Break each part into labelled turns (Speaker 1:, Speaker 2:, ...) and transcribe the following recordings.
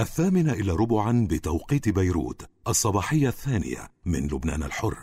Speaker 1: 8:45 بتوقيت بيروت، الصباحية الثانية من لبنان الحر.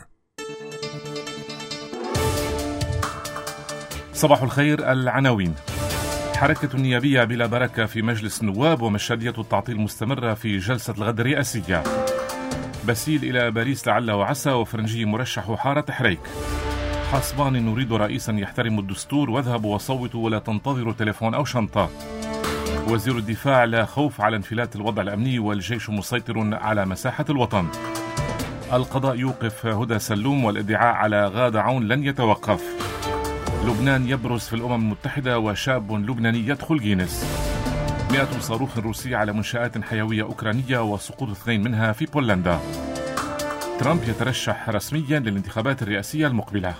Speaker 2: صباح الخير. العناوين: حركة نيابية بلا بركة في مجلس النواب، ومشهدية التعطيل مستمرة في جلسة الغد الرئاسية. باسيل إلى باريس لعل وعسى، وفرنجي مرشح حارة حريك. حسبان: نريد رئيسا يحترم الدستور، واذهبوا وصوتوا ولا تنتظروا تليفون أو شنطة. وزير الدفاع: لا خوف على انفلات الوضع الأمني والجيش مسيطر على مساحة الوطن. القضاء يوقف هدى سلوم، والادعاء على غادة عون لن يتوقف. لبنان يبرز في الأمم المتحدة، وشاب لبناني يدخل جينيس. 100 صاروخ روسي على منشآت حيوية أوكرانية، وسقوط 2 منها في بولندا. ترامب يترشح رسميا للانتخابات الرئاسية المقبلة.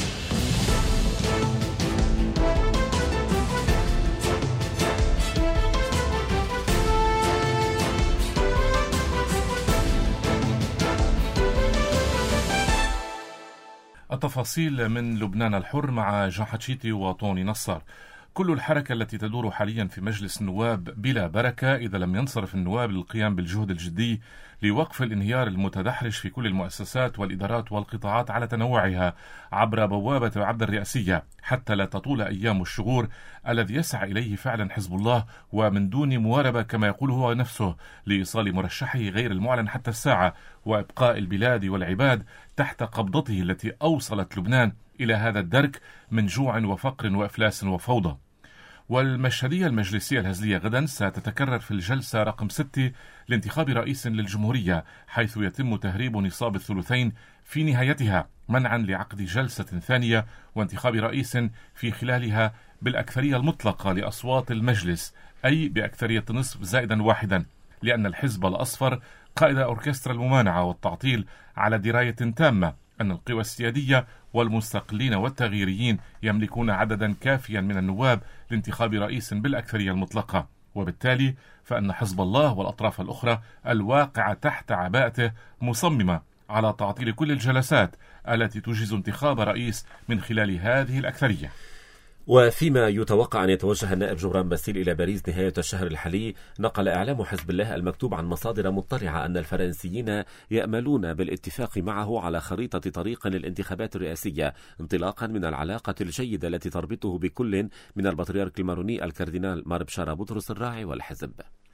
Speaker 2: التفاصيل من لبنان الحر مع جان حتشيتي وطوني نصر. كل الحركة التي تدور حاليا في مجلس النواب بلا بركة إذا لم ينصرف النواب للقيام بالجهد الجدي لوقف الانهيار المتدحرج في كل المؤسسات والإدارات والقطاعات على تنوعها عبر بوابة العبد الرئاسية، حتى لا تطول أيام الشغور الذي يسعى إليه فعلا حزب الله، ومن دون مواربة كما يقول هو نفسه، لإيصال مرشحه غير المعلن حتى الساعة، وإبقاء البلاد والعباد تحت قبضته التي أوصلت لبنان إلى هذا الدرك من جوع وفقر وإفلاس وفوضى. والمشهدية المجلسية الهزلية غدا ستتكرر في الجلسة رقم 6 لانتخاب رئيس للجمهورية، حيث يتم تهريب نصاب الثلثين في نهايتها، منعا لعقد جلسة ثانية وانتخاب رئيس في خلالها بالأكثرية المطلقة لأصوات المجلس، أي بأكثرية نصف زائدا واحدا، لأن الحزب الأصفر قائد أوركسترا الممانعة والتعطيل على دراية تامة أن القوى السيادية والمستقلين والتغييريين يملكون عددا كافيا من النواب لانتخاب رئيس بالأكثرية المطلقة، وبالتالي فإن حزب الله والأطراف الأخرى الواقعة تحت عباءته مصممة على تعطيل كل الجلسات التي تجيز انتخاب رئيس من خلال هذه الأكثرية.
Speaker 3: وفيما يتوقع أن يتوجه النائب جبران باسيل إلى باريس نهاية الشهر الحالي، نقل إعلام حزب الله المكتوب عن مصادر مطلعة أن الفرنسيين يأملون بالاتفاق معه على خريطة طريق للانتخابات الرئاسية، انطلاقا من العلاقة الجيدة التي تربطه بكل من البطريرك الماروني الكاردينال مار بشارة بطرس الراعي والحزب.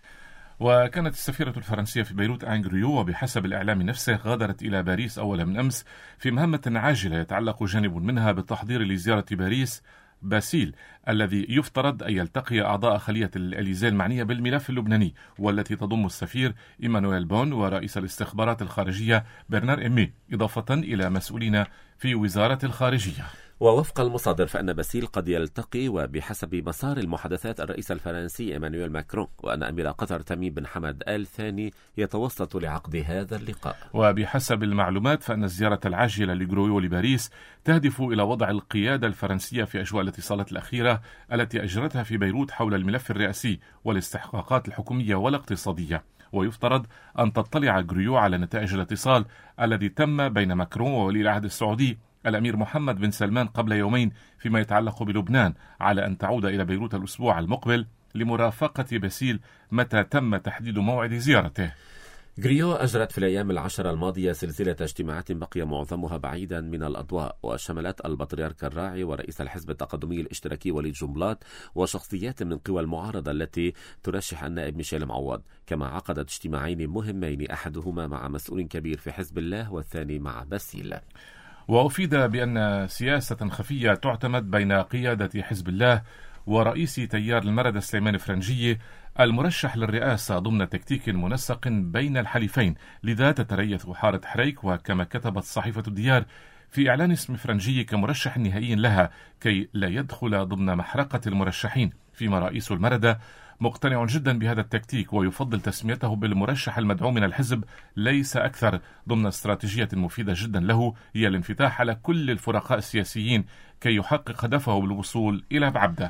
Speaker 2: وكانت السفيرة الفرنسية في بيروت آن غريو، وبحسب الإعلام نفسه غادرت إلى باريس أول من أمس في مهمة عاجلة يتعلق جانب منها بالتحضير لزيارة باريس باسيل، الذي يفترض أن يلتقي أعضاء خلية الإليزيه المعنية بالملف اللبناني، والتي تضم السفير إيمانويل بون ورئيس الاستخبارات الخارجية برنار إمي، إضافة إلى مسؤولين في وزارة الخارجية.
Speaker 3: ووفق المصادر فإن باسيل قد يلتقي وبحسب مسار المحادثات الرئيس الفرنسي إيمانويل ماكرون، وأن أمير قطر تميم بن حمد آل ثاني يتوسط لعقد هذا اللقاء.
Speaker 2: وبحسب المعلومات فإن الزيارة العاجلة لغرويو لباريس تهدف إلى وضع القيادة الفرنسية في أجواء الاتصالات الأخيرة التي أجرتها في بيروت حول الملف الرئاسي والاستحقاقات الحكومية والاقتصادية، ويفترض أن تطلع غريو على نتائج الاتصال الذي تم بين ماكرون وولي العهد السعودي الأمير محمد بن سلمان قبل يومين فيما يتعلق بلبنان، على أن تعود إلى بيروت الأسبوع المقبل لمرافقة باسيل متى تم تحديد موعد زيارته.
Speaker 3: غريو أجرت في الأيام 10 الماضية سلسلة اجتماعات بقي معظمها بعيدا من الأضواء، وشملت البطريرك الراعي ورئيس الحزب التقدمي الاشتراكي وليد جنبلاط وشخصيات من قوى المعارضة التي ترشح النائب ميشيل معوض، كما عقدت اجتماعين مهمين، أحدهما مع مسؤول كبير في حزب الله والثاني مع باسيل.
Speaker 2: وأفيد بأن سياسة خفية تعتمد بين قيادة حزب الله ورئيس تيار المرد سليمان فرنجية المرشح للرئاسة ضمن تكتيك منسق بين الحليفين، لذا تتريث حارة حريك، وكما كتبت صحيفة الديار في إعلان اسم فرنجية كمرشح نهائي لها كي لا يدخل ضمن محرقة المرشحين، فيما رئيس المردة مقتنع جدا بهذا التكتيك ويفضل تسميته بالمرشح المدعوم من الحزب ليس أكثر، ضمن استراتيجية مفيدة جدا له هي الانفتاح على كل الفرقاء السياسيين كي يحقق هدفه بالوصول إلى بعبده.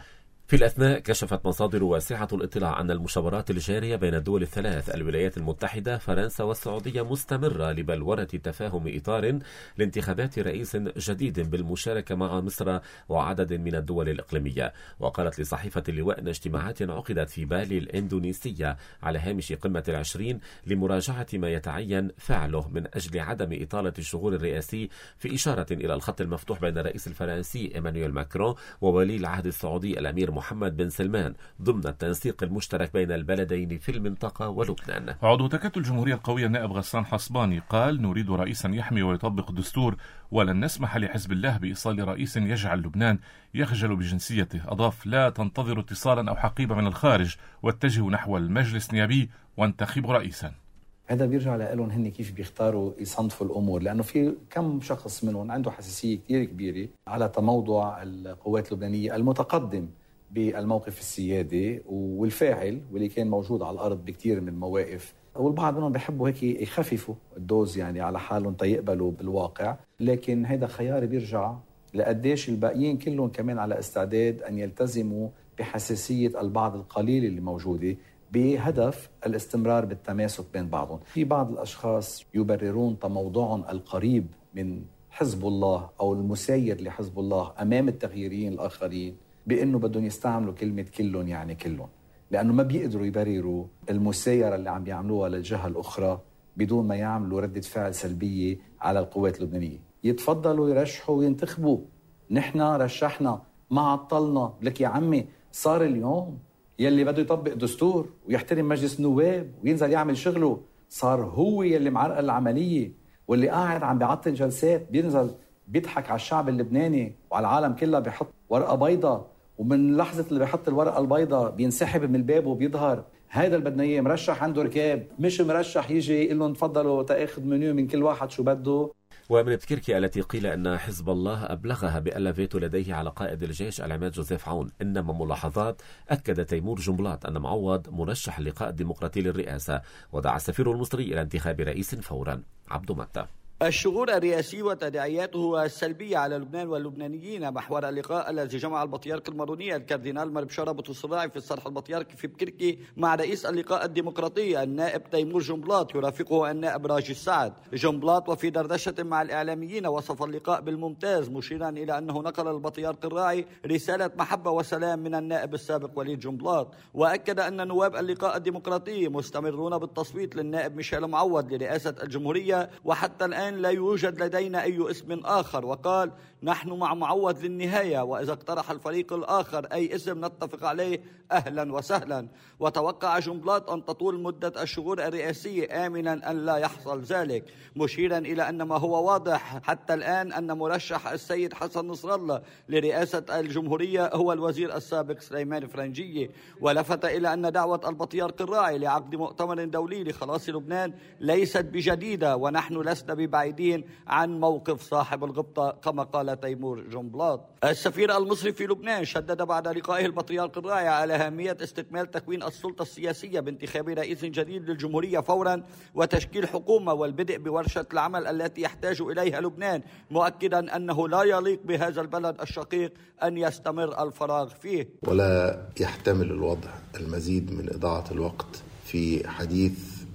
Speaker 3: في الأثناء كشفت مصادر واسعة الاطلاع أن المشاورات الجارية بين الدول الثلاث الولايات المتحدة فرنسا والسعودية مستمرة لبلورة تفاهم إطار لانتخابات رئيس جديد بالمشاركة مع مصر وعدد من الدول الإقليمية. وقالت لصحيفة اللواء أن اجتماعات عقدت في بالي الإندونيسية على هامش قمة 20 لمراجعة ما يتعين فعله من أجل عدم إطالة الشغل الرئاسي، في إشارة إلى الخط المفتوح بين الرئيس الفرنسي إيمانويل ماكرون وولي العهد السعودي الأمير محمد بن سلمان ضمن التنسيق المشترك بين البلدين في المنطقة ولبنان.
Speaker 2: عضو تكتل الجمهورية القوية النائب غسان حصباني قال: نريد رئيسا يحمي ويطبق الدستور، ولن نسمح لحزب الله بإيصال رئيس يجعل لبنان يخجل بجنسيته. أضاف: لا تنتظروا اتصالا أو حقيبة من الخارج، واتجهوا نحو المجلس النيابي وانتخبوا رئيسا.
Speaker 4: هذا بيرجع لهم هن كيف بيختاروا يصنفوا الأمور، لأنه في كم شخص منهم عنده حساسية كتير كبيرة على تموضع القوات اللبنانية المتقدم بالموقف السيادي والفاعل واللي كان موجود على الأرض بكتير من المواقف، والبعض منهم بيحبوا هيك يخففوا الدوز يعني على حالهم تيقبلوا بالواقع. لكن هذا خيار بيرجع لقديش الباقيين كلهم كمان على استعداد أن يلتزموا بحساسية البعض القليل اللي موجودة بهدف الاستمرار بالتماسك بين بعضهم. في بعض الأشخاص يبررون تموضعهم القريب من حزب الله أو المساير لحزب الله أمام التغييريين الآخرين بأنه بدهم يستعملوا كلمة كلهم يعني كلهم، لأنه ما بيقدروا يبرروا المسايرة اللي عم بيعملوها للجهة الأخرى بدون ما يعملوا ردة فعل سلبية على القوات اللبنانية. يتفضلوا يرشحوا وينتخبوا، نحن رشحنا ما عطلنا. لك يا عمي صار اليوم يلي بده يطبق دستور ويحترم مجلس النواب وينزل يعمل شغله صار هو يلي معرقل العملية، واللي قاعد عم بيعطل جلسات بينزل بيضحك على الشعب اللبناني وعلى العالم كلها، بيحط ورقة بيضة ومن لحظة اللي بيحط الورقة البيضة بينسحب من الباب وبيظهر. هذا اللي بدنا اياه، مرشح عنده ركاب، مش مرشح يجي يقول لهم تفضلوا تاخذ منيو من كل واحد شو بده.
Speaker 3: ومن بكركي التي قيل أن حزب الله أبلغها بأن فيتو لديه على قائد الجيش العماد جوزيف عون، إنما ملاحظات أكد تيمور جنبلاط أن معوض مرشح اللقاء الديمقراطي للرئاسة، ودعا السفير المصري إلى انتخاب رئيس فورا. عبد متى.
Speaker 5: الشغور الرئاسي وتداعياته السلبية على لبنان واللبنانيين محور اللقاء الذي جمع البطريرك الماروني الكاردينال مربشارة بوتوصراعي في الصرح البطريركي في بكركي مع رئيس اللقاء الديمقراطي النائب تيمور جنبلاط يرافقه النائب راجي السعد. جنبلاط وفي دردشة مع الإعلاميين وصف اللقاء بالممتاز، مشيرا إلى أنه نقل البطريرك الراعي رسالة محبة وسلام من النائب السابق وليد جنبلاط، وأكد أن نواب اللقاء الديمقراطي مستمرون بالتصويت للنائب ميشيل معوض لرئاسة الجمهورية، وحتى الآن لا يوجد لدينا أي اسم آخر. وقال: نحن مع معوض للنهاية، وإذا اقترح الفريق الآخر أي اسم نتفق عليه أهلا وسهلا. وتوقع جنبلاط أن تطول مدة الشغور الرئاسية آمنا أن لا يحصل ذلك، مشيرا إلى أن ما هو واضح حتى الآن أن مرشح السيد حسن نصر الله لرئاسة الجمهورية هو الوزير السابق سليمان فرنجية. ولفت إلى أن دعوة البطريرك الراعي لعقد مؤتمر دولي لخلاص لبنان ليست بجديدة، ونحن لسنا ببعيدين عن موقف صاحب الغبطة كما قال تيمور جنبلاط. السفير المصري في لبنان شدد بعد لقائه البطريرك الراعي على أهمية استكمال تكوين السلطة السياسية بانتخاب رئيس جديد للجمهورية فورا، وتشكيل حكومة والبدء بورشة العمل التي يحتاج إليها لبنان، مؤكدا أنه لا يليق بهذا البلد الشقيق أن يستمر الفراغ فيه.
Speaker 6: ولا يحتمل الوضع المزيد من إضاعة الوقت في حديث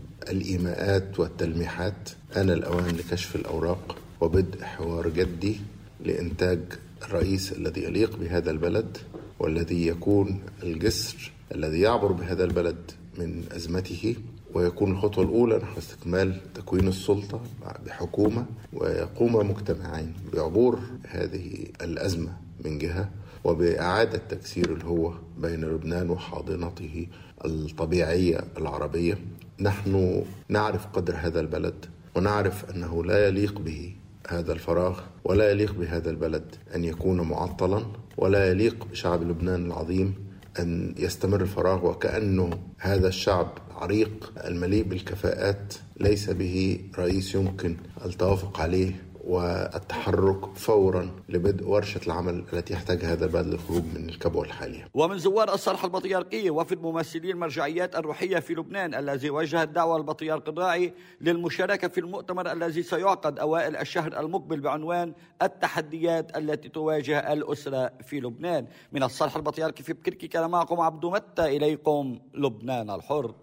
Speaker 6: الإيماءات والتلميحات. آن الأوان لكشف الأوراق وبدء حوار جدي لإنتاج الرئيس الذي يليق بهذا البلد، والذي يكون الجسر الذي يعبر بهذا البلد من أزمته، ويكون الخطوة الأولى نحو استكمال تكوين السلطة بحكومة، ويقوم مجتمعين بعبور هذه الأزمة من جهة، وبإعادة تكسير الهوة بين لبنان وحاضنته الطبيعية العربية. نحن نعرف قدر هذا البلد، ونعرف أنه لا يليق به هذا الفراغ، ولا يليق بهذا البلد أن يكون معطلا، ولا يليق بشعب لبنان العظيم أن يستمر الفراغ، وكأنه هذا الشعب عريق المليء بالكفاءات ليس به رئيس يمكن التوافق عليه والتحرك فورا لبدء ورشة العمل التي يحتاجها هذا البلد للخروج من الكبوة الحالية.
Speaker 5: ومن زوار الصرح البطريركي وفد ممثلي المرجعيات الروحية في لبنان الذي وجه الدعوة البطريرك الراعي للمشاركة في المؤتمر الذي سيعقد أوائل الشهر المقبل بعنوان التحديات التي تواجه الأسرة في لبنان. من الصرح البطريركي في بكركي كان معكم عبدو متى، إليكم لبنان الحر.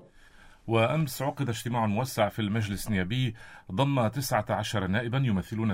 Speaker 2: وأمس عقد اجتماع موسع في المجلس النيابي ضم 19 نائبا يمثلون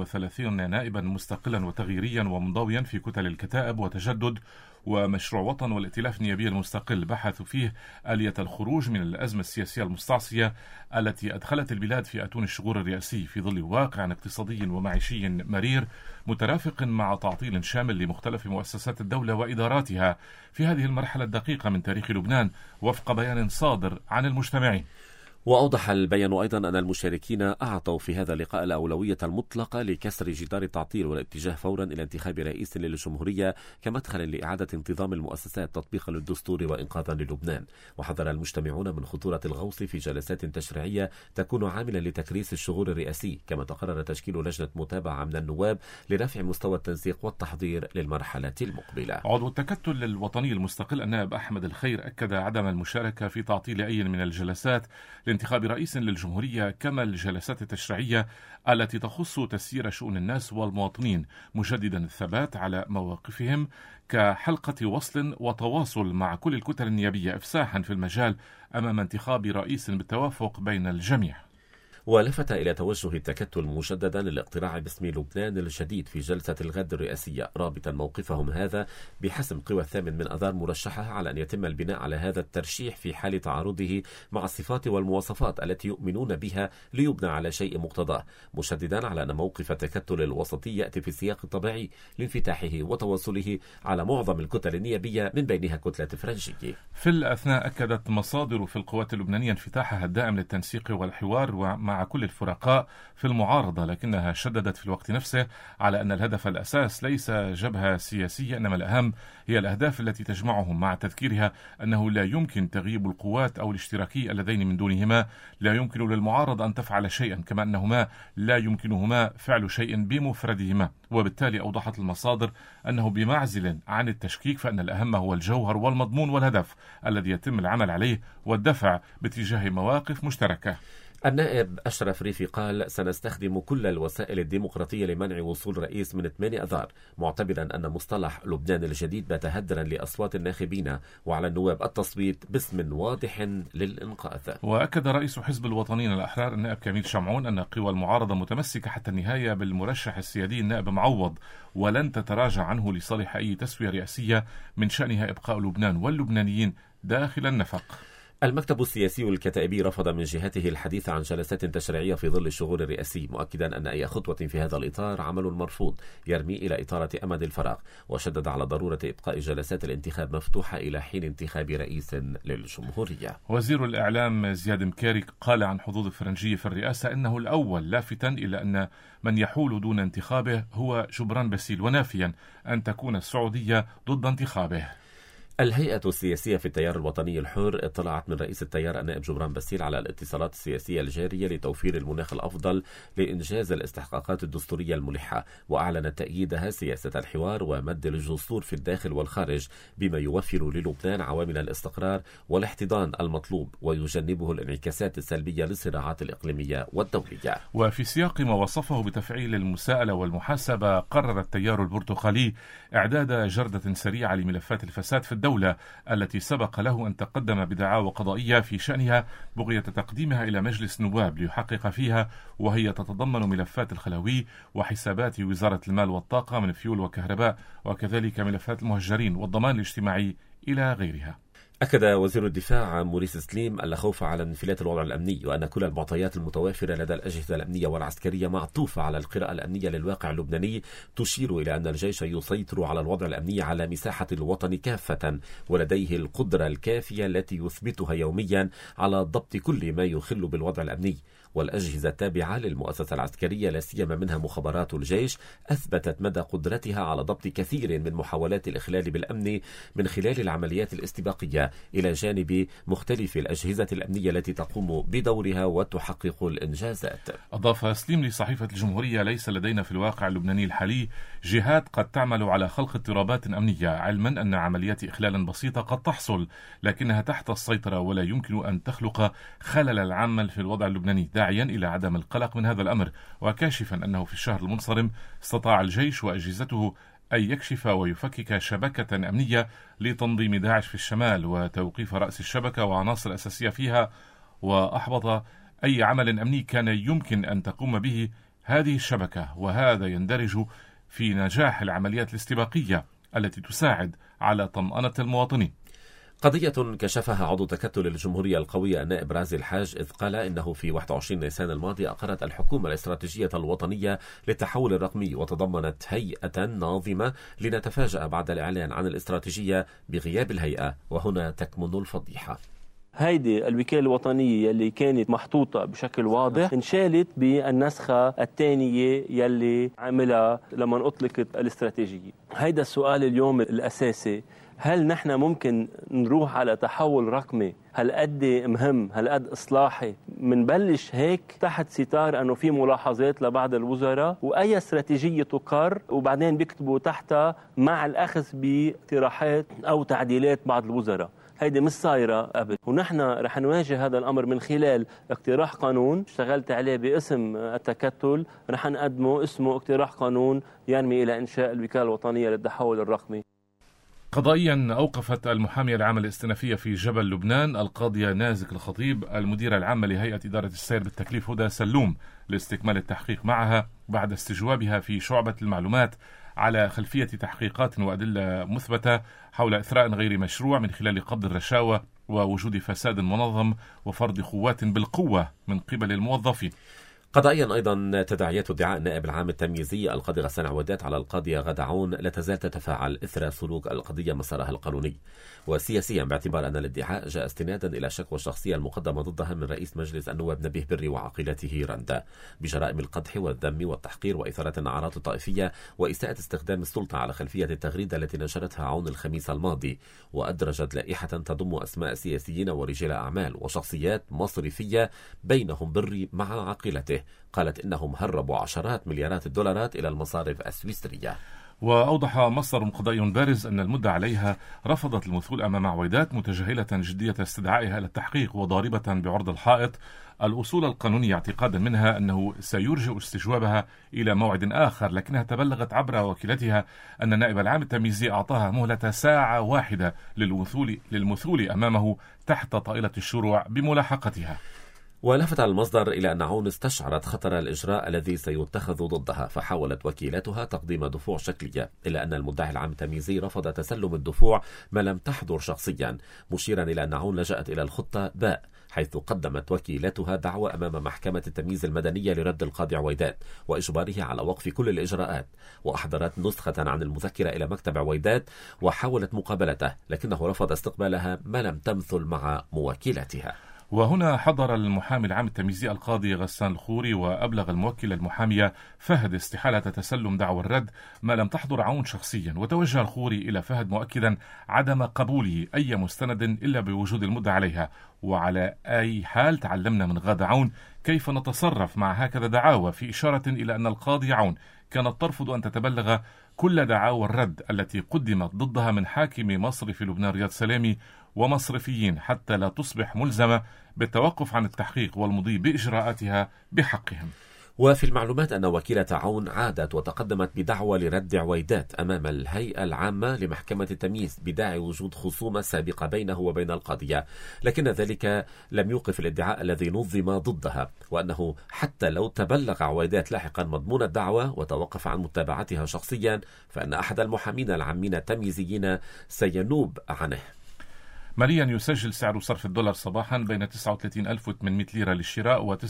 Speaker 2: 32 نائبا مستقلا وتغييريا ومنضويا في كتل الكتائب وتجدد ومشروع وطن والائتلاف النيابي المستقل. بحثوا فيه آلية الخروج من الأزمة السياسية المستعصية التي أدخلت البلاد في أتون الشغور الرئاسي في ظل واقع اقتصادي ومعيشي مرير مترافق مع تعطيل شامل لمختلف مؤسسات الدولة وإداراتها في هذه المرحلة الدقيقة من تاريخ لبنان وفق بيان صادر عن المجتمعين.
Speaker 3: وأوضح البيان أيضا أن المشاركين أعطوا في هذا اللقاء الأولوية المطلقة لكسر جدار التعطيل والاتجاه فورا إلى انتخاب رئيس للجمهورية كمدخل لإعادة انتظام المؤسسات تطبيقا للدستور وإنقاذا للبنان. وحذر المجتمعون من خطورة الغوص في جلسات تشريعية تكون عاملا لتكريس الشغور الرئاسي، كما تقرر تشكيل لجنة متابعة من النواب لرفع مستوى التنسيق والتحضير للمرحلة المقبلة.
Speaker 2: عضو التكتل الوطني المستقل النائب أحمد الخير أكد عدم المشاركة في تعطيل أي من الجلسات لانتخاب رئيس للجمهورية كما الجلسات التشريعية التي تخص تسيير شؤون الناس والمواطنين، مجددا الثبات على مواقفهم كحلقة وصل وتواصل مع كل الكتل النيابية إفساحا في المجال أمام انتخاب رئيس بالتوافق بين الجميع.
Speaker 3: ولفت إلى توجه التكتل مجددا للاقتراع باسم لبنان الجديد في جلسة الغد الرئاسية، رابطا موقفهم هذا بحسم قوى 8 من أذار مرشحة على أن يتم البناء على هذا الترشيح في حال تعارضه مع الصفات والمواصفات التي يؤمنون بها ليبنى على شيء مقتضاه، مشددا على أن موقف التكتل الوسطي يأتي في السياق الطبيعي لانفتاحه وتواصله على معظم الكتل النيابية من بينها كتلة فرنجية.
Speaker 2: في الأثناء أكدت مصادر في القوات اللبنانية انفتاحها الدائم للتنسيق والحوار مع كل الفرقاء في المعارضة، لكنها شددت في الوقت نفسه على أن الهدف الأساس ليس جبهة سياسية، إنما الأهم هي الأهداف التي تجمعهم، مع تذكيرها أنه لا يمكن تغييب القوات أو الاشتراكي اللذين من دونهما لا يمكن للمعارضة أن تفعل شيئا، كما أنهما لا يمكنهما فعل شيء بمفردهما. وبالتالي أوضحت المصادر أنه بمعزل عن التشكيك فإن الأهم هو الجوهر والمضمون والهدف الذي يتم العمل عليه والدفع باتجاه مواقف مشتركة.
Speaker 3: النائب أشرف ريفي قال: سنستخدم كل الوسائل الديمقراطية لمنع وصول رئيس من 8 أذار، معتبرا أن مصطلح لبنان الجديد بات هدرا لأصوات الناخبين وعلى النواب التصويت باسم واضح للإنقاذ.
Speaker 2: وأكد رئيس حزب الوطنيين الأحرار النائب كميل شمعون أن قوى المعارضة متمسكة حتى النهاية بالمرشح السيادي النائب معوض ولن تتراجع عنه لصالح أي تسوية رئاسية من شأنها إبقاء لبنان واللبنانيين داخل النفق.
Speaker 3: المكتب السياسي الكتائبي رفض من جهته الحديث عن جلسات تشريعية في ظل الشغور الرئاسي، مؤكدا أن أي خطوة في هذا الإطار عمل مرفوض يرمي إلى إطارة أمد الفراغ، وشدد على ضرورة إبقاء جلسات الانتخاب مفتوحة إلى حين انتخاب رئيس للجمهورية.
Speaker 2: وزير الإعلام زياد مكاري قال عن حظوظ الفرنجية في الرئاسة إنه الأول، لافتا إلى أن من يحول دون انتخابه هو جبران باسيل، ونافيا أن تكون السعودية ضد انتخابه.
Speaker 3: الهيئة السياسية في التيار الوطني الحر اطلعت من رئيس التيار النائب جبران باسيل على الاتصالات السياسية الجارية لتوفير المناخ الأفضل لإنجاز الاستحقاقات الدستورية الملحة، وأعلنت تأييدها سياسة الحوار ومد الجسور في الداخل والخارج بما يوفر للبنان عوامل الاستقرار والاحتضان المطلوب ويجنبه الانعكاسات السلبية للصراعات الإقليمية والدولية.
Speaker 2: وفي سياق ما وصفه بتفعيل المساءلة والمحاسبة، قرر التيار البرتقالي إعداد جردة سريعة لملفات الفساد في الدولة التي سبق له أن تقدم بدعاوى قضائية في شأنها بغية تقديمها إلى مجلس النواب ليحقق فيها، وهي تتضمن ملفات الخلوي وحسابات وزارة المال والطاقة من فيول وكهرباء، وكذلك ملفات المهجرين والضمان الاجتماعي إلى غيرها.
Speaker 3: أكد وزير الدفاع موريس سليم ألا خوف على انفلات الوضع الأمني، وأن كل المعطيات المتوافرة لدى الأجهزة الأمنية والعسكرية معطوفة على القراءة الأمنية للواقع اللبناني تشير إلى أن الجيش يسيطر على الوضع الأمني على مساحة الوطن كافة، ولديه القدرة الكافية التي يثبتها يوميا على ضبط كل ما يخل بالوضع الأمني، والأجهزة التابعة للمؤسسة العسكرية لا سيما منها مخابرات الجيش أثبتت مدى قدرتها على ضبط كثير من محاولات الإخلال بالأمن من خلال العمليات الاستباقية، إلى جانب مختلف الأجهزة الأمنية التي تقوم بدورها وتحقق الإنجازات.
Speaker 2: أضاف سليم لصحيفة الجمهورية: ليس لدينا في الواقع اللبناني الحالي جهات قد تعمل على خلق اضطرابات أمنية، علما أن عمليات إخلال بسيطة قد تحصل لكنها تحت السيطرة ولا يمكن أن تخلق خللا عاما في الوضع اللبناني، داعيا إلى عدم القلق من هذا الأمر، وكاشفا أنه في الشهر المنصرم استطاع الجيش وأجهزته أن يكشف ويفكك شبكة أمنية لتنظيم داعش في الشمال وتوقيف رأس الشبكة وعناصر أساسية فيها، وأحبط أي عمل أمني كان يمكن أن تقوم به هذه الشبكة، وهذا يندرج في نجاح العمليات الاستباقية التي تساعد على طمأنة المواطنين.
Speaker 3: قضية كشفها عضو تكتل الجمهورية القوية النائب رازي الحاج، إذ قال إنه في 21 نيسان الماضي أقرت الحكومة الاستراتيجية الوطنية للتحول الرقمي، وتضمنت هيئة ناظمة، لنتفاجأ بعد الإعلان عن الاستراتيجية بغياب الهيئة، وهنا تكمن الفضيحة.
Speaker 7: هيدي الوكالة الوطنية اللي كانت محطوطة بشكل واضح انشالت بالنسخة الثانية يلي عملها لما أطلقت الاستراتيجية. هيدا السؤال اليوم الأساسي: هل نحن ممكن نروح على تحول رقمي هالقد مهم هالقد إصلاحي منبلش هيك تحت ستار أنه في ملاحظات لبعض الوزراء وأي استراتيجية تقر وبعدين بيكتبوا تحتها مع الأخذ باقتراحات أو تعديلات بعض الوزراء؟ هيدي مش صايرة قبل، ونحن رح نواجه هذا الأمر من خلال اقتراح قانون اشتغلت عليه باسم التكتل، رح نقدمه اسمه اقتراح قانون ينمي إلى إنشاء الوكالة الوطنية للتحول الرقمي.
Speaker 2: قضائيا أوقفت المحامية العامة الاستئنافية في جبل لبنان القاضية نازك الخطيب المديرة العامة لهيئة إدارة السير بالتكليف هدى سلوم لاستكمال التحقيق معها بعد استجوابها في شعبة المعلومات على خلفية تحقيقات وأدلة مثبتة حول إثراء غير مشروع من خلال قبض الرشاوى ووجود فساد منظم وفرض قوات بالقوة من قبل الموظفين.
Speaker 3: قضائيا أيضا تداعيات ادعاء النائب العام التمييزي القاضي غسان عودات على القاضية غادة عون لا تزال تتفاعل إثر سلوك القضية مسارها القانوني، وسياسيا باعتبار أن الادعاء جاء استنادا إلى شكوى شخصية المقدمة ضدها من رئيس مجلس النواب نبيه بري وعقيلته رندا بجرائم القدح والذم والتحقير وإثارة النعرات الطائفية وإساءة استخدام السلطة على خلفية التغريدة التي نشرتها عون الخميس الماضي، وأدرجت لائحة تضم أسماء سياسيين ورجال أعمال وشخصيات مصرفية بينهم بري مع عقيلته، قالت إنهم هربوا عشرات مليارات الدولارات إلى المصارف السويسرية.
Speaker 2: وأوضح مصدر قضائي بارز أن المدعى عليها رفضت المثول أمام عويدات متجاهلة جدية استدعائها إلى التحقيق وضاربة بعرض الحائط الأصول القانونية اعتقادا منها أنه سيرجئ استجوابها إلى موعد آخر، لكنها تبلغت عبر وكيلتها أن النائب العام التمييزي أعطاها مهلة ساعة واحدة للمثول أمامه تحت طائلة الشروع بملاحقتها.
Speaker 3: ولفت المصدر إلى أن عون استشعرت خطر الإجراء الذي سيتخذ ضدها، فحاولت وكيلتها تقديم دفوع شكلية، إلا أن المدعي العام التمييزي رفض تسلم الدفوع ما لم تحضر شخصيا، مشيرا إلى أن عون لجأت إلى الخطة باء، حيث قدمت وكيلتها دعوى أمام محكمة التمييز المدنية لرد القاضي عويدات وإجباره على وقف كل الإجراءات، وأحضرت نسخة عن المذكرة إلى مكتب عويدات وحاولت مقابلته، لكنه رفض استقبالها ما لم تمثل مع موكلتها.
Speaker 2: وهنا حضر المحامي العام التمييزي القاضي غسان الخوري وأبلغ الموكلة المحامية فهد استحالة تسلم دعوى الرد ما لم تحضر عون شخصيا، وتوجه الخوري إلى فهد مؤكدا عدم قبوله أي مستند إلا بوجود المدعى عليها، وعلى أي حال تعلمنا من غادة عون كيف نتصرف مع هكذا دعاوى، في إشارة إلى أن القاضي عون كانت ترفض أن تتبلغ كل دعاوى الرد التي قدمت ضدها من حاكم مصرف لبنان رياض سلامي ومصرفيين حتى لا تصبح ملزمة بالتوقف عن التحقيق والمضي بإجراءاتها بحقهم.
Speaker 3: وفي المعلومات أن وكيلة عون عادت وتقدمت بدعوى لرد عويدات أمام الهيئة العامة لمحكمة التمييز بداعي وجود خصومة سابقة بينه وبين القاضية، لكن ذلك لم يوقف الادعاء الذي نظم ضدها، وأنه حتى لو تبلغ عويدات لاحقا مضمون الدعوة وتوقف عن متابعتها شخصيا فإن أحد المحامين العامين التمييزيين سينوب عنه.
Speaker 2: ماليا يسجل سعر صرف الدولار صباحا بين 39,800 ليرة للشراء و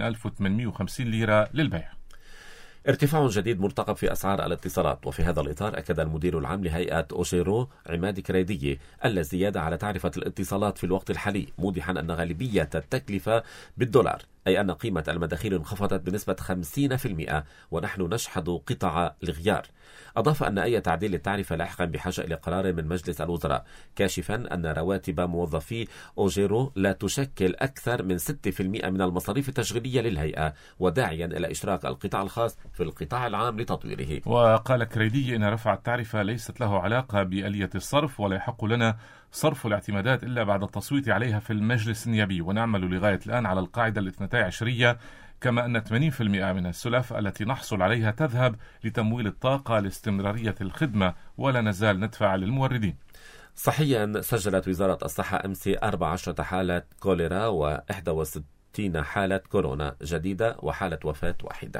Speaker 2: 39,850 ليرة للبيع.
Speaker 3: ارتفاع جديد مرتقب في أسعار الاتصالات، وفي هذا الإطار أكد المدير العام لهيئة أوشيرو عماد كريدي أن الزيادة على تعرفة الاتصالات في الوقت الحالي، موضحا أن غالبية التكلفة بالدولار، أي أن قيمة المداخيل انخفضت بنسبة 50% ونحن نشحذ قطع الغيار. أضاف أن أي تعديل للتعرفة لاحقا بحاجة إلى قرار من مجلس الوزراء، كاشفا أن رواتب موظفي أوجيرو لا تشكل أكثر من 6% من المصاريف التشغيلية للهيئة، وداعيا إلى إشراك القطاع الخاص في القطاع العام لتطويره.
Speaker 2: وقال كريدي إن رفع التعرفة ليست له علاقة بآلية الصرف، ولا يحق لنا صرف الاعتمادات إلا بعد التصويت عليها في المجلس النيابي، ونعمل لغاية الآن على القاعدة الاثنتي عشرية، كما أن 80% من السلف التي نحصل عليها تذهب لتمويل الطاقة لاستمرارية الخدمة، ولا نزال ندفع للموردين.
Speaker 3: صحيا سجلت وزارة الصحة أمس 14 حالة كوليرا و61 حالة كورونا جديدة وحالة وفاة واحدة.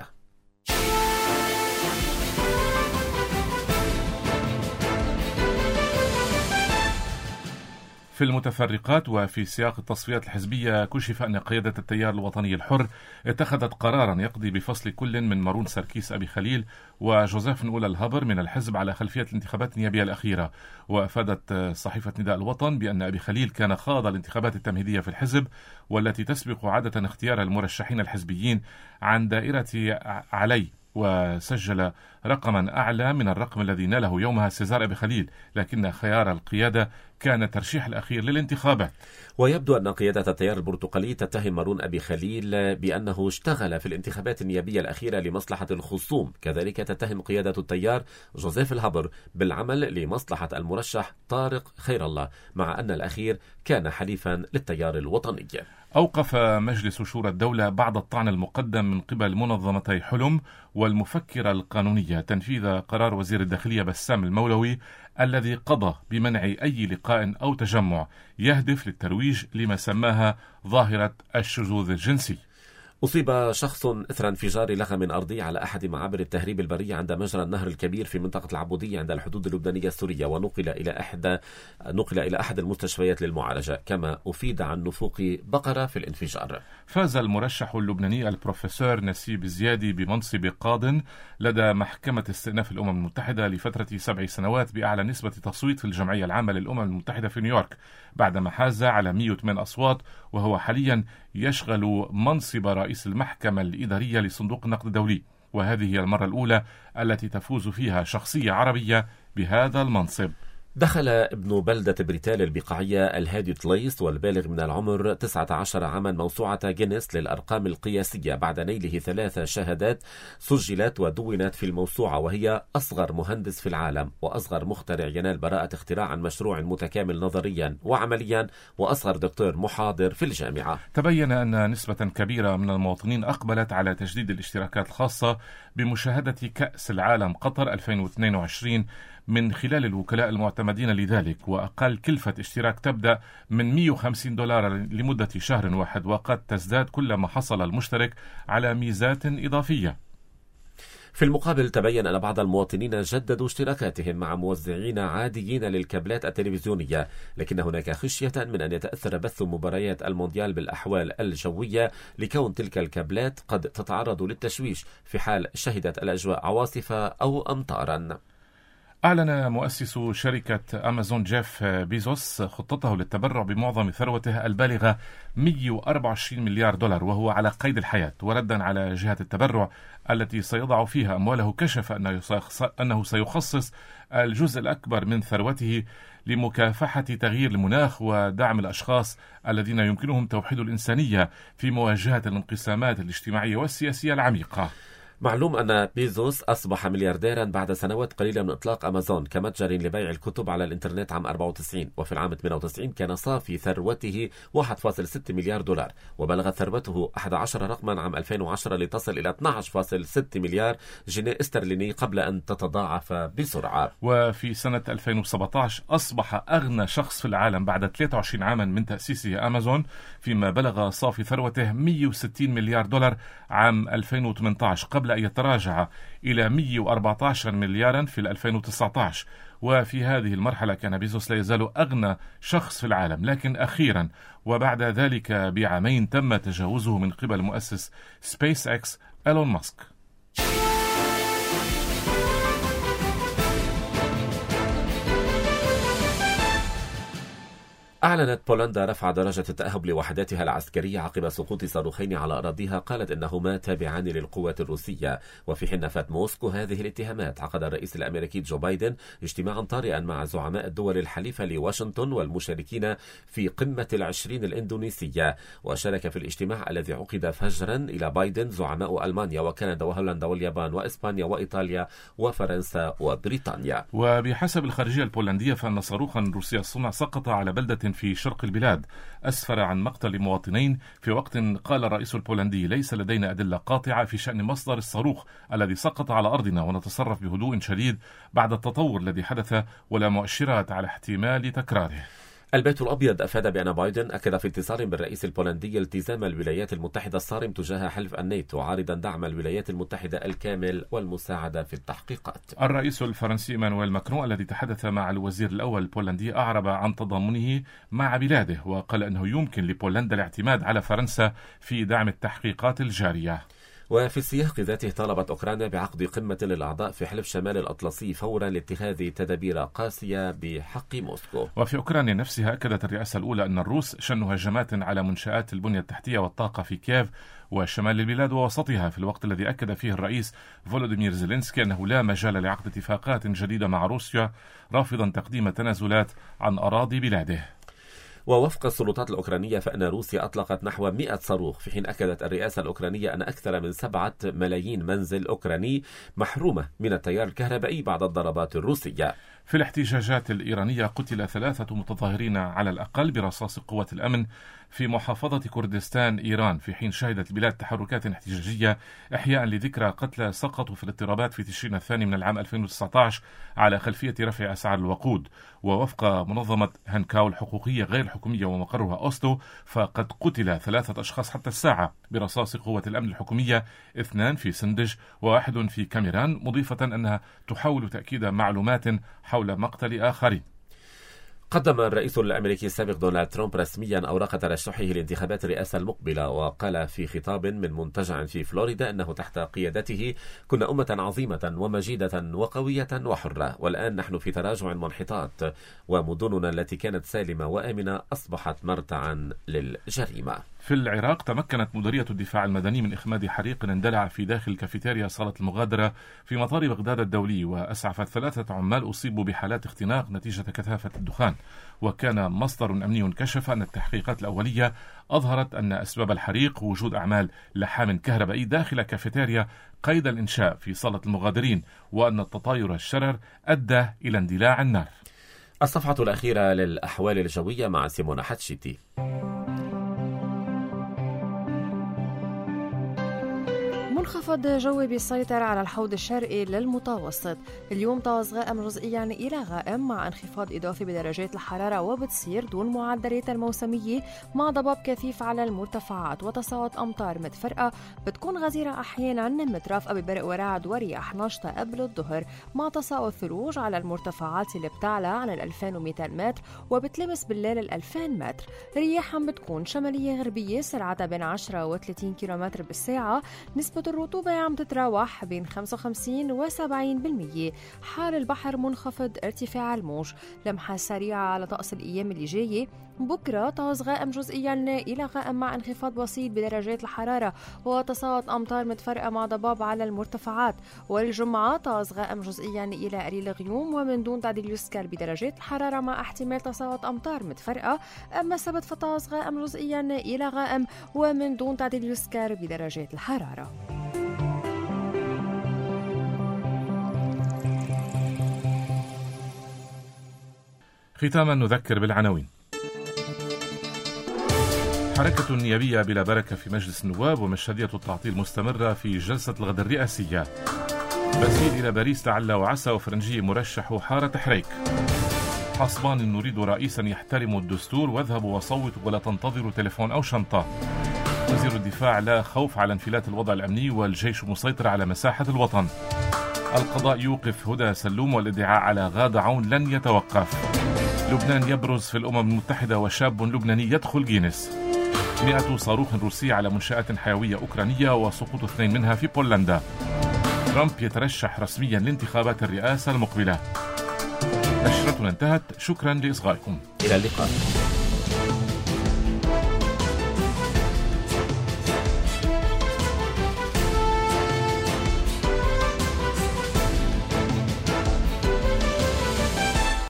Speaker 2: في المتفرقات وفي سياق التصفيات الحزبية، كشف أن قيادة التيار الوطني الحر اتخذت قرارا يقضي بفصل كل من مارون سركيس أبي خليل وجوزيف نقولا الهبر من الحزب على خلفية الانتخابات النيابية الأخيرة. وأفادت صحيفة نداء الوطن بأن أبي خليل كان خاض الانتخابات التمهيدية في الحزب، والتي تسبق عادة اختيار المرشحين الحزبيين عن دائرة علي، وسجل رقما أعلى من الرقم الذي ناله يومها سيزار أبي خليل، لكن خيار القيادة كان الترشيح الأخير للانتخابات.
Speaker 3: ويبدو أن قيادة التيار البرتقالي تتهم مارون أبي خليل بأنه اشتغل في الانتخابات النيابية الأخيرة لمصلحة الخصوم، كذلك تتهم قيادة التيار جوزيف الهبر بالعمل لمصلحة المرشح طارق خير الله، مع أن الأخير كان حليفا للتيار الوطني.
Speaker 2: أوقف مجلس شورى الدولة بعد الطعن المقدم من قبل منظمتي حلم والمفكرة القانونية تنفيذ قرار وزير الداخلية بسام المولوي الذي قضى بمنع أي لقاء أو تجمع يهدف للترويج لما سماها ظاهرة الشذوذ الجنسي.
Speaker 3: أصيب شخص إثر انفجار لغم أرضي على أحد معابر التهريب البري عند مجرى النهر الكبير في منطقة العبودية عند الحدود اللبنانية السورية، ونقل إلى أحد المستشفيات للمعالجة، كما أفيد عن نفوق بقرة في الانفجار.
Speaker 2: فاز المرشح اللبناني البروفيسور نسيب زيادي بمنصب قاض لدى محكمة استئناف الأمم المتحدة لفترة 7 سنوات بأعلى نسبة تصويت في الجمعية العامة للأمم المتحدة في نيويورك، بعدما حاز على 108 أصوات، وهو حاليا يشغل منصب رئيس المحكمة الإدارية لصندوق النقد الدولي، وهذه هي المرة الأولى التي تفوز فيها شخصية عربية بهذا المنصب.
Speaker 3: دخل ابن بلدة بريتال البقاعية الهادي تليس والبالغ من العمر 19 عاما موسوعة جينيس للأرقام القياسية بعد نيله 3 شهادات سجلت ودونت في الموسوعة، وهي أصغر مهندس في العالم، وأصغر مخترع ينال براءة اختراع عن مشروع متكامل نظريا وعمليا، وأصغر دكتور محاضر في الجامعة.
Speaker 2: تبين أن نسبة كبيرة من المواطنين أقبلت على تجديد الاشتراكات الخاصة بمشاهدة كأس العالم قطر 2022 من خلال الوكلاء المعتمدين لذلك، وأقل كلفة اشتراك تبدأ من $150 لمدة شهر واحد، وقد تزداد كلما حصل المشترك على ميزات إضافية.
Speaker 3: في المقابل تبين أن بعض المواطنين جددوا اشتراكاتهم مع موزعين عاديين للكابلات التلفزيونية، لكن هناك خشية من أن يتأثر بث مباريات المونديال بالأحوال الجوية، لكون تلك الكابلات قد تتعرض للتشويش في حال شهدت الأجواء عواصف أو أمطارا.
Speaker 2: أعلن مؤسس شركة أمازون جيف بيزوس خطته للتبرع بمعظم ثروته البالغة $124 مليار، وهو على قيد الحياة. وردا على جهة التبرع التي سيضع فيها أمواله، كشف أنه سيخصص الجزء الأكبر من ثروته لمكافحة تغيير المناخ ودعم الأشخاص الذين يمكنهم توحيد الإنسانية في مواجهة الانقسامات الاجتماعية والسياسية العميقة.
Speaker 3: معلوم أن بيزوس أصبح مليارديرا بعد سنوات قليلة من إطلاق أمازون كمتجر لبيع الكتب على الإنترنت عام 94، وفي العام 98 كان صافي ثروته $1.6 مليار، وبلغت ثروته 11 رقما عام 2010 لتصل إلى $12.6 مليار جنيه استرليني قبل أن تتضاعف بسرعة.
Speaker 2: وفي سنة 2017 أصبح أغنى شخص في العالم بعد 23 عاما من تأسيسه أمازون، فيما بلغ صافي ثروته $160 مليار عام 2018 قبل أن يتراجع إلى 114 مليارا في 2019. وفي هذه المرحلة كان بيزوس لا يزال أغنى شخص في العالم، لكن أخيرا وبعد ذلك بعامين تم تجاوزه من قبل مؤسس سبيس إكس إيلون ماسك.
Speaker 3: أعلنت بولندا رفع درجة التأهب لوحداتها العسكرية عقب سقوط صاروخين على أراضيها قالت إنهما تابعان للقوات الروسية. وفي حين نفت موسكو هذه الاتهامات، عقد الرئيس الأمريكي جو بايدن اجتماعا طارئا مع زعماء الدول الحليفة لواشنطن والمشاركين في قمة العشرين الإندونيسية. وشارك في الاجتماع الذي عقد فجرا إلى بايدن زعماء ألمانيا وكندا وهولندا واليابان وإسبانيا وإيطاليا وفرنسا وبريطانيا.
Speaker 2: وبحسب الخارجية البولندية فإن صاروخا روسيا الصنع سقط على بلدة في شرق البلاد أسفر عن مقتل مواطنين، في وقت قال الرئيس البولندي: ليس لدينا أدلة قاطعة في شأن مصدر الصاروخ الذي سقط على أرضنا، ونتصرف بهدوء شديد بعد التطور الذي حدث ولا مؤشرات على احتمال تكراره.
Speaker 3: البيت الأبيض أفاد بأن بايدن أكد في اتصال بالرئيس البولندي التزام الولايات المتحدة الصارم تجاه حلف الناتو، عارضا دعم الولايات المتحدة الكامل والمساعدة في التحقيقات.
Speaker 2: الرئيس الفرنسي إيمانويل ماكرون الذي تحدث مع الوزير الأول البولندي أعرب عن تضامنه مع بلاده، وقال أنه يمكن لبولندا الاعتماد على فرنسا في دعم التحقيقات الجارية.
Speaker 3: وفي السياق ذاته طالبت أوكرانيا بعقد قمة للأعضاء في حلف شمال الأطلسي فورا لاتخاذ تدابير قاسية بحق موسكو.
Speaker 2: وفي أوكرانيا نفسها أكدت الرئاسة الأولى أن الروس شنوا هجمات على منشآت البنية التحتية والطاقة في كييف وشمال البلاد ووسطها، في الوقت الذي أكد فيه الرئيس فولوديمير زيلينسكي أنه لا مجال لعقد اتفاقات جديدة مع روسيا، رافضا تقديم تنازلات عن أراضي بلاده.
Speaker 3: ووفق السلطات الأوكرانية فإن روسيا أطلقت نحو 100 صاروخ، في حين أكدت الرئاسة الأوكرانية أن أكثر من 7 ملايين منزل أوكراني محرومة من التيار الكهربائي بعد الضربات الروسية.
Speaker 2: في الاحتجاجات الإيرانية قتل 3 متظاهرين على الأقل برصاص قوات الأمن في محافظة كردستان إيران، في حين شهدت البلاد تحركات احتجاجية إحياء لذكرى قتلى سقطوا في الاضطرابات في تشرين الثاني من العام 2019 على خلفية رفع أسعار الوقود. ووفق منظمة هانكاو الحقوقية غير الحكومية ومقرها أوسلو، فقد قتل 3 أشخاص حتى الساعة برصاص قوة الأمن الحكومية، 2 في سندج و1 في كاميران، مضيفة أنها تحاول تأكيد معلومات حول مقتل آخرين.
Speaker 3: قدم الرئيس الأمريكي السابق دونالد ترامب رسميا أوراق ترشحه لانتخابات الرئاسة المقبلة، وقال في خطاب من منتجع في فلوريدا أنه تحت قيادته كنا أمة عظيمة ومجيدة وقوية وحرة، والآن نحن في تراجع وانحطاط، ومدننا التي كانت سالمة وآمنة أصبحت مرتعا للجريمة.
Speaker 2: في العراق تمكنت مديرية الدفاع المدني من إخماد حريق اندلع في داخل كافيتيريا صالة المغادرة في مطار بغداد الدولي، وأسعفت 3 عمال أصيبوا بحالات اختناق نتيجة كثافة الدخان. وكان مصدر أمني كشف أن التحقيقات الأولية أظهرت أن أسباب الحريق وجود أعمال لحام كهربائي داخل كافيتيريا قيد الإنشاء في صالة المغادرين، وأن التطاير الشرر أدى إلى اندلاع النار.
Speaker 3: الصفحة الأخيرة للأحوال الجوية مع سيمونا حتشيتي.
Speaker 8: منخفض جوي بيسيطر على الحوض الشرقي للمتوسط. اليوم طقس غائم جزئيا إلى غائم مع انخفاض إضافي بدرجات الحرارة، وبتصير دون معدلات الموسمية مع ضباب كثيف على المرتفعات وتساقط أمطار متفرقة بتكون غزيرة أحيانا مترافقة ببرق ورعد ورياح نشطة قبل الظهر، مع تساقط ثلوج على المرتفعات اللي بتعلى عن 2200 متر وبتلمس بالليل 2000 متر. رياح عم بتكون شمالية غربية سرعتها بين 10 و 30 كيلومتر بالساعة. نسبة الرطوبة عم تتراوح بين 55 و 70%. حال البحر منخفض ارتفاع الموج. لمحة سريعة على طقس الأيام اللي جاية. بكرة طقس غائم جزئيا إلى غائم مع انخفاض بسيط بدرجات الحرارة وتساقط أمطار متفرقة مع ضباب على المرتفعات. والجمعة طقس غائم جزئيا إلى قليل غيوم ومن دون تعديل يسكر بدرجات الحرارة مع احتمال تساقط أمطار متفرقة. أما السبت فطقس غائم جزئيا إلى غائم ومن دون تعديل يسكر بدرجات الحرارة.
Speaker 2: ختاما نذكر بالعناوين. حركة نيابية بلا بركة في مجلس النواب، ومشهدية التعطيل مستمرة في جلسة الغد الرئاسية. باسيل إلى باريس لعل وعسى، وفرنجي مرشح حارة حريك. حصبان نريد رئيسا يحترم الدستور، واذهبوا وصوتوا ولا تنتظروا تليفون أو شنطة. وزير الدفاع: لا خوف على انفلات الوضع الأمني والجيش مسيطر على مساحة الوطن. القضاء يوقف هدى سلوم، والادعاء على غادة عون لن يتوقف. لبنان يبرز في الأمم المتحدة وشاب لبناني يدخل جينيس. 100 صاروخ روسي على منشآت حيوية أوكرانية وسقوط 2 منها في بولندا. ترامب يترشح رسميا لانتخابات الرئاسة المقبلة. نشرتنا انتهت، شكرا لإصغائكم.
Speaker 3: إلى اللقاء.